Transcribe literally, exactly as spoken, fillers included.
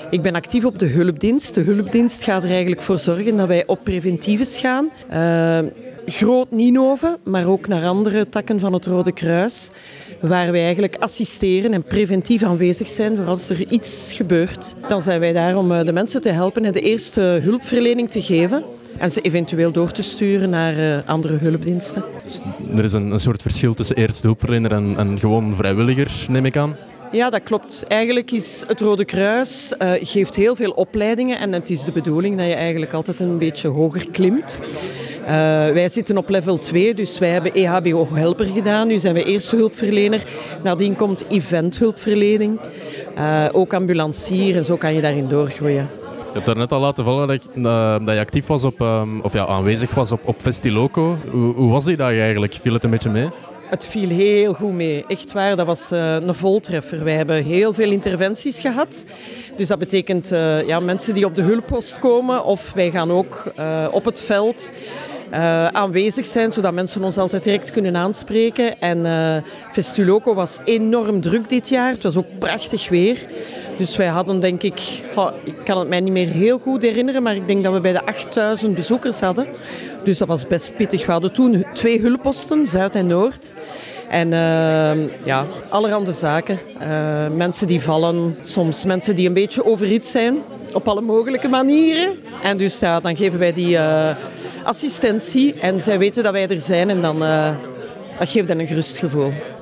Ik ben actief op de hulpdienst. De hulpdienst gaat er eigenlijk voor zorgen dat wij op preventives gaan. Uh, Groot Nienhoven, maar ook naar andere takken van het Rode Kruis, waar wij eigenlijk assisteren en preventief aanwezig zijn voor als er iets gebeurt. Dan zijn wij daar om de mensen te helpen en de eerste hulpverlening te geven en ze eventueel door te sturen naar andere hulpdiensten. Dus er is een, een soort verschil tussen eerste hulpverlener en, en gewoon vrijwilliger, neem ik aan? Ja, dat klopt. Eigenlijk is het Rode Kruis uh, geeft heel veel opleidingen en het is de bedoeling dat je eigenlijk altijd een beetje hoger klimt. Uh, wij zitten op level twee, dus wij hebben E H B O-helper gedaan. Nu zijn we eerste hulpverlener. Nadien komt eventhulpverlening, uh, ook ambulancier en zo kan je daarin doorgroeien. Je hebt daarnet al laten vallen dat je, uh, dat je actief was op, um, of ja, aanwezig was op, op Festiloco. Hoe, hoe was die dag eigenlijk? Viel het een beetje mee? Het viel heel goed mee. Echt waar, dat was uh, een voltreffer. Wij hebben heel veel interventies gehad. Dus dat betekent uh, ja, mensen die op de hulppost komen of wij gaan ook uh, op het veld uh, aanwezig zijn, zodat mensen ons altijd direct kunnen aanspreken. En uh, Festiloco was enorm druk dit jaar. Het was ook prachtig weer. Dus wij hadden, denk ik, oh, ik kan het mij niet meer heel goed herinneren, maar ik denk dat we bij de achtduizend bezoekers hadden. Dus dat was best pittig. We hadden toen twee hulpposten, Zuid en Noord. En uh, ja, allerhande zaken. Uh, mensen die vallen, soms mensen die een beetje overhit zijn, op alle mogelijke manieren. En dus ja, dan geven wij die uh, assistentie en zij weten dat wij er zijn en dan uh, dat geeft hen een gerust gevoel.